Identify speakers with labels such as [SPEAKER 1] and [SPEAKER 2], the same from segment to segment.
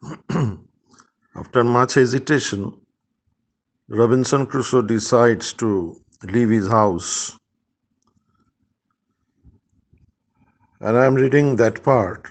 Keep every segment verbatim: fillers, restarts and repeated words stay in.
[SPEAKER 1] After much hesitation, Robinson Crusoe decides to leave his house. And I am reading that part.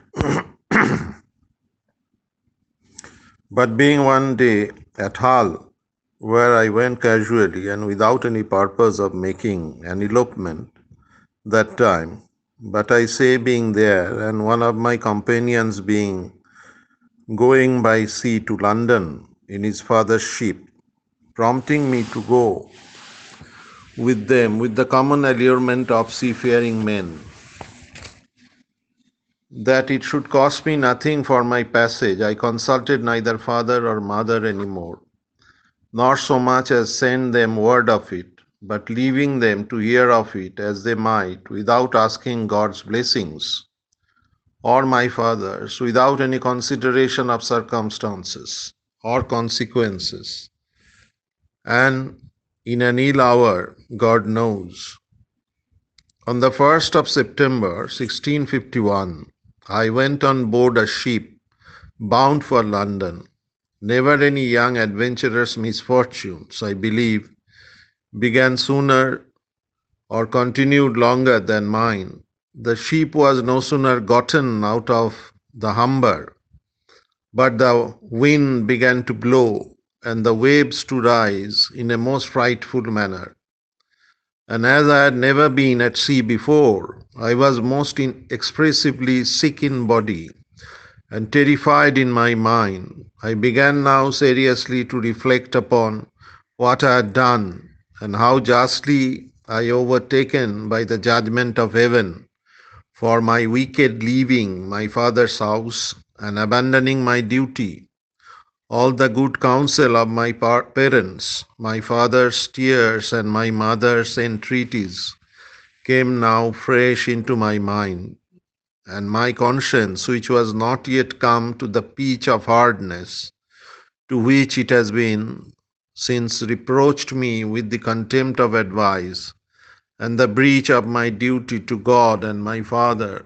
[SPEAKER 1] But being one day at Hull, where I went casually and without any purpose of making an elopement that time, but I say being there, and one of my companions being going by sea to London in his father's ship, prompting me to go with them with the common allurement of seafaring men, that it should cost me nothing for my passage, I consulted neither father or mother any more, nor so much as send them word of it, but leaving them to hear of it as they might, without asking God's blessings, or my father's, without any consideration of circumstances or consequences. And in an ill hour, God knows. On the first of September, sixteen fifty-one, I went on board a ship bound for London. Never any young adventurer's misfortunes, I believe, began sooner or continued longer than mine. The ship was no sooner gotten out of the Humber, but the wind began to blow and the waves to rise in a most frightful manner. And as I had never been at sea before, I was most inexpressibly sick in body and terrified in my mind. I began now seriously to reflect upon what I had done and how justly I overtaken by the judgment of heaven for my wicked leaving my father's house and abandoning my duty. All the good counsel of my parents, my father's tears and my mother's entreaties came now fresh into my mind, and my conscience, which was not yet come to the pitch of hardness, to which it has been since reproached me with the contempt of advice and the breach of my duty to God and my father.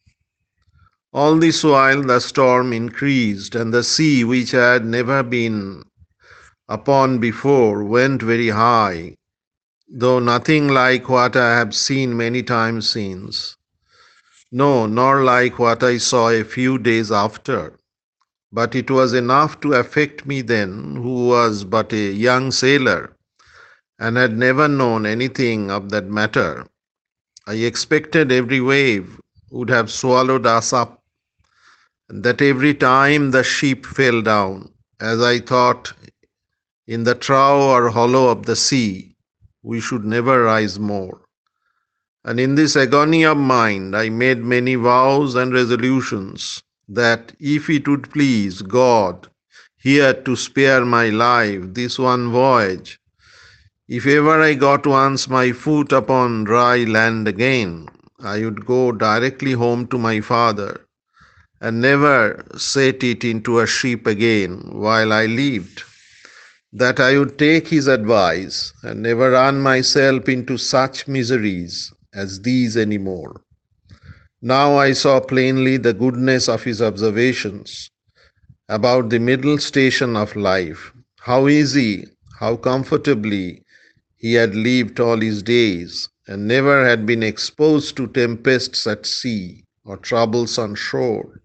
[SPEAKER 1] All this while the storm increased, and the sea, which I had never been upon before, went very high, though nothing like what I have seen many times since. No, nor like what I saw a few days after. But it was enough to affect me then, who was but a young sailor, and had never known anything of that matter. I expected every wave would have swallowed us up, and that every time the ship fell down, as I thought, in the trough or hollow of the sea, we should never rise more. And in this agony of mind, I made many vows and resolutions that if it would please God here to spare my life this one voyage, if ever I got once my foot upon dry land again, I would go directly home to my father and never set it into a ship again while I lived, that I would take his advice and never run myself into such miseries as these any more. Now I saw plainly the goodness of his observations about the middle station of life, how easy, how comfortably he had lived all his days, and never had been exposed to tempests at sea or troubles on shore.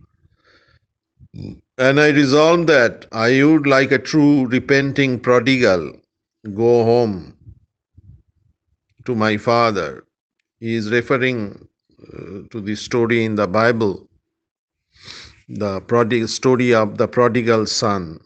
[SPEAKER 1] And I resolved that I would, like a true repenting prodigal, go home to my father. He is referring uh, to the story in the Bible, the prodig- story of the prodigal son.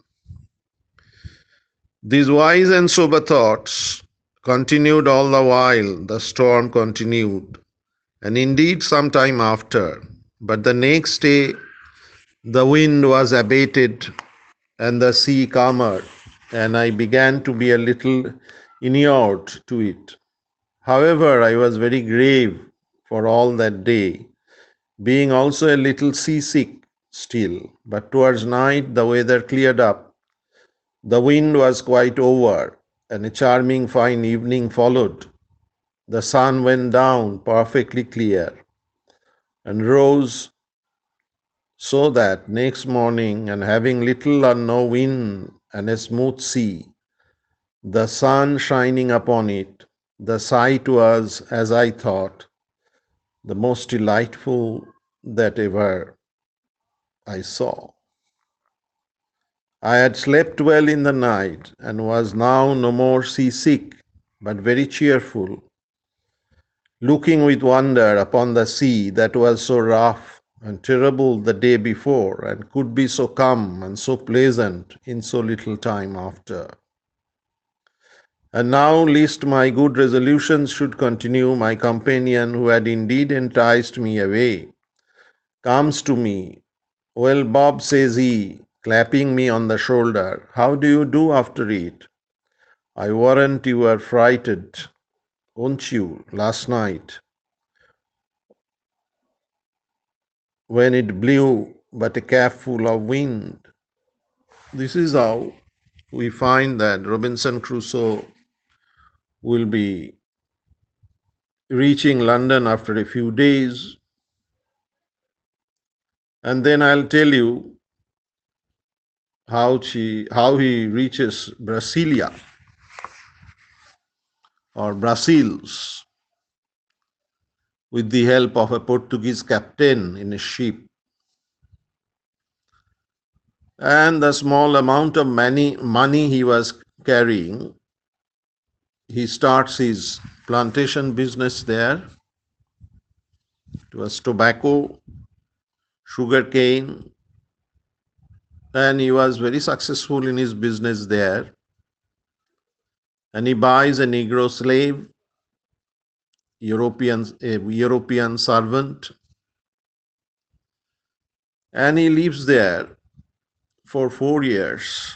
[SPEAKER 1] These wise and sober thoughts continued all the while the storm continued, and indeed some time after. But the next day the wind was abated and the sea calmer, and I began to be a little inured to it. However, I was very grave for all that day, being also a little seasick still. But towards night the weather cleared up, the wind was quite over, and a charming fine evening followed. The sun went down perfectly clear and rose so that next morning, and having little or no wind and a smooth sea, the sun shining upon it, the sight was, as I thought, the most delightful that ever I saw. I had slept well in the night and was now no more seasick, but very cheerful, looking with wonder upon the sea that was so rough and terrible the day before and could be so calm and so pleasant in so little time after. And now, lest my good resolutions should continue, my companion, who had indeed enticed me away, comes to me. "Well, Bob," says he, clapping me on the shoulder, "how do you do after it? I warrant you were frightened, won't you, last night, when it blew but a capful of wind?" This is how we find that Robinson Crusoe will be reaching London after a few days. And then I'll tell you how she how he reaches Brasilia or Brazils with the help of a Portuguese captain in a ship. And the small amount of money, money he was carrying, he starts his plantation business there. It was tobacco, sugar cane, and he was very successful in his business there. And he buys a Negro slave, European, a European servant, and he lives there for four years.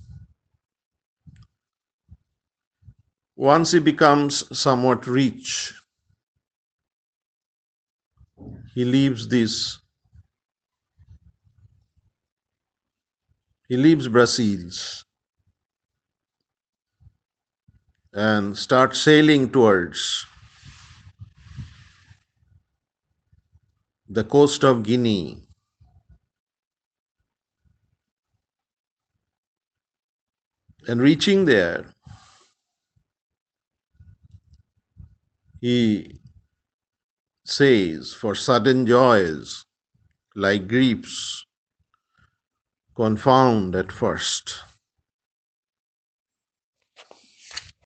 [SPEAKER 1] Once he becomes somewhat rich, he leaves this, he leaves Brazils and starts sailing towards the coast of Guinea. And reaching there, he says, "For sudden joys, like griefs, confound at first."